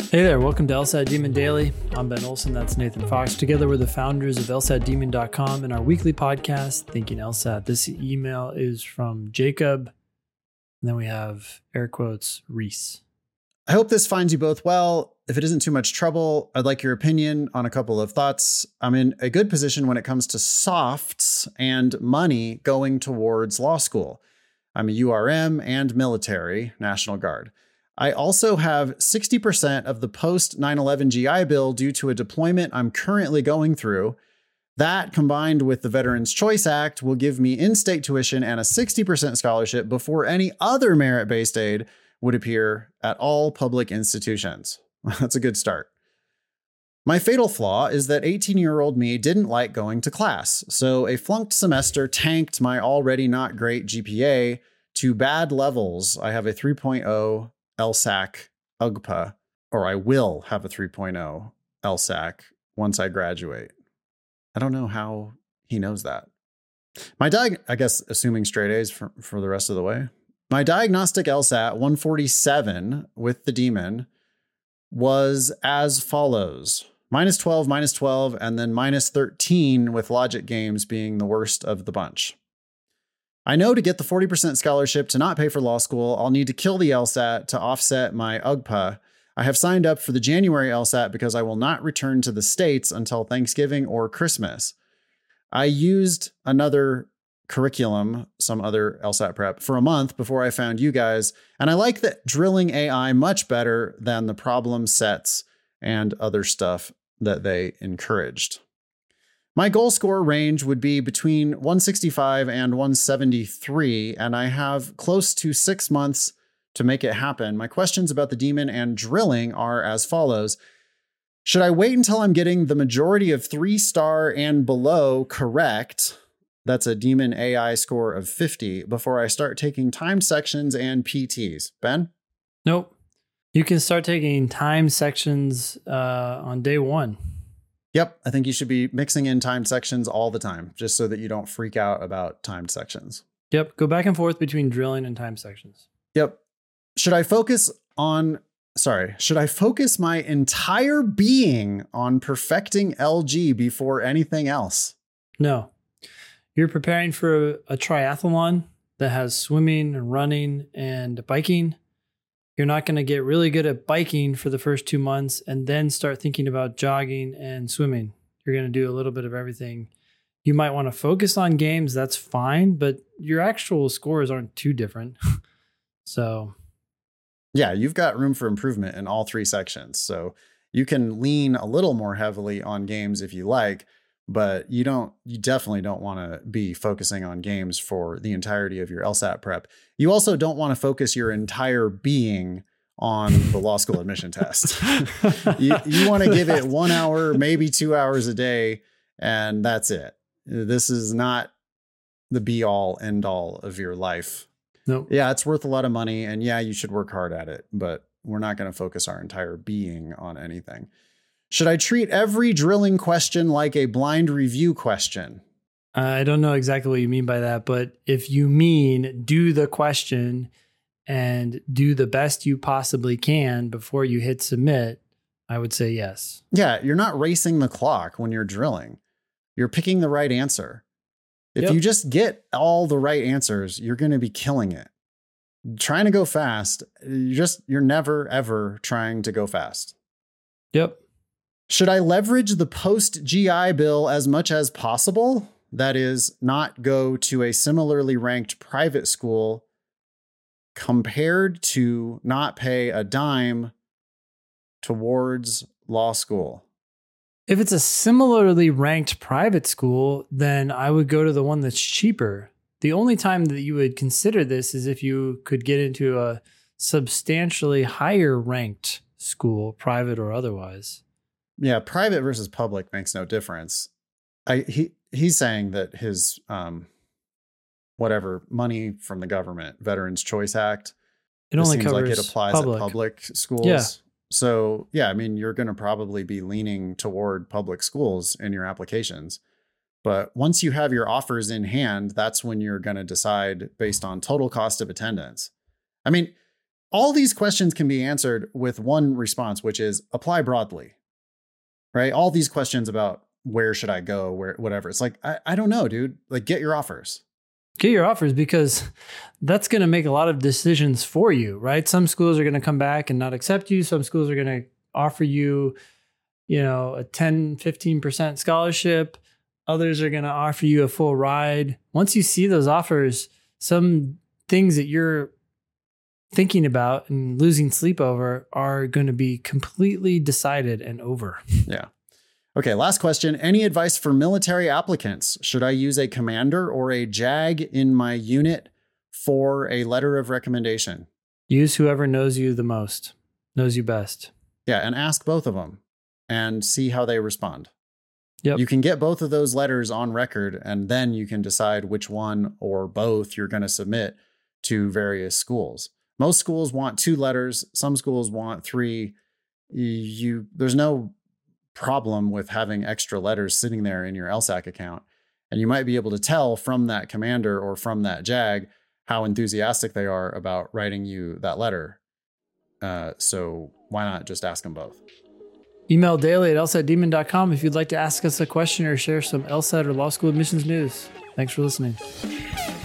Hey there, welcome to LSAT Demon Daily. I'm Ben Olson, that's Nathan Fox. Together we're the founders of LSATdemon.com and our weekly podcast, Thinking LSAT. This email is from Jacob, and then we have air quotes, Reese. I hope this finds you both well. If it isn't too much trouble, I'd like your opinion on a couple of thoughts. I'm in a good position when it comes to softs and money going towards law school. I'm a URM and military, National Guard. I also have 60% of the post 9/11 GI Bill due to a deployment I'm currently going through. That, combined with the Veterans Choice Act, will give me in-state tuition and a 60% scholarship before any other merit-based aid would appear at all public institutions. That's a good start. My fatal flaw is that 18-year-old me didn't like going to class, so a flunked semester tanked my already not great GPA to bad levels. I have a 3.0 LSAC UGPA, or I will have a 3.0 LSAC once I graduate. I don't know how he knows that. I guess assuming straight A's for the rest of the way. My diagnostic LSAT 147 with the demon was as follows: -12, -12, and then -13 with logic games being the worst of the bunch. I know to get the 40% scholarship to not pay for law school, I'll need to kill the LSAT to offset my UGPA. I have signed up for the January LSAT because I will not return to the States until Thanksgiving or Christmas. I used another curriculum, some other LSAT prep, for a month before I found you guys, and I like the drilling AI much better than the problem sets and other stuff that they encouraged. My goal score range would be between 165 and 173, and I have close to 6 months to make it happen. My questions about the demon and drilling are as follows. Should I wait until I'm getting the majority of 3-star and below correct? That's a demon AI score of 50 before I start taking timed sections and PTs. Ben? Nope. You can start taking timed sections on day one. Yep, I think you should be mixing in timed sections all the time, just so that you don't freak out about timed sections. Yep, go back and forth between drilling and timed sections. Yep. Should I focus my entire being on perfecting LG before anything else? No. You're preparing for a triathlon that has swimming, running, and biking. You're not going to get really good at biking for the first 2 months and then start thinking about jogging and swimming. You're going to do a little bit of everything. You might want to focus on games. That's fine, but your actual scores aren't too different. So, yeah, you've got room for improvement in all 3 sections. So you can lean a little more heavily on games if you like, but you definitely don't want to be focusing on games for the entirety of your LSAT prep. You also don't want to focus your entire being on the law school admission test. You want to give it 1 hour, maybe 2 hours a day, and that's it. This is not the be all end all of your life. Nope. Yeah, it's worth a lot of money, and yeah, you should work hard at it, but we're not going to focus our entire being on anything. Should I treat every drilling question like a blind review question? I don't know exactly what you mean by that, but if you mean do the question and do the best you possibly can before you hit submit, I would say yes. Yeah, you're not racing the clock when you're drilling. You're picking the right answer. If you just get all the right answers, you're going to be killing it. Trying to go fast, you're never, ever trying to go fast. Yep. Should I leverage the post-GI Bill as much as possible? That is, not go to a similarly ranked private school compared to not pay a dime towards law school. If it's a similarly ranked private school, then I would go to the one that's cheaper. The only time that you would consider this is if you could get into a substantially higher ranked school, private or otherwise. Yeah, private versus public makes no difference. He's saying that his whatever money from the government, Veterans Choice Act, it only seems covers like it applies public. at public schools. Yeah. So yeah, I mean, you're going to probably be leaning toward public schools in your applications. But once you have your offers in hand, that's when you're going to decide based on total cost of attendance. I mean, all these questions can be answered with one response, which is apply broadly, right? All these questions about where should I go, where, whatever. It's like, I don't know, dude. Like, get your offers. Get your offers, because that's going to make a lot of decisions for you, right? Some schools are going to come back and not accept you. Some schools are going to offer you, a 10, 15% scholarship. Others are going to offer you a full ride. Once you see those offers, some things that you're thinking about and losing sleep over are going to be completely decided and over. Yeah. Okay, last question. Any advice for military applicants? Should I use a commander or a JAG in my unit for a letter of recommendation? Use whoever knows you the most, knows you best. Yeah, and ask both of them and see how they respond. Yep. You can get both of those letters on record, and then you can decide which one or both you're going to submit to various schools. Most schools want 2 letters. Some schools want 3. There's no problem with having extra letters sitting there in your LSAC account. And you might be able to tell from that commander or from that JAG how enthusiastic they are about writing you that letter. So why not just ask them both? Email daily@lsatdemon.com if you'd like to ask us a question or share some LSAT or law school admissions news. Thanks for listening.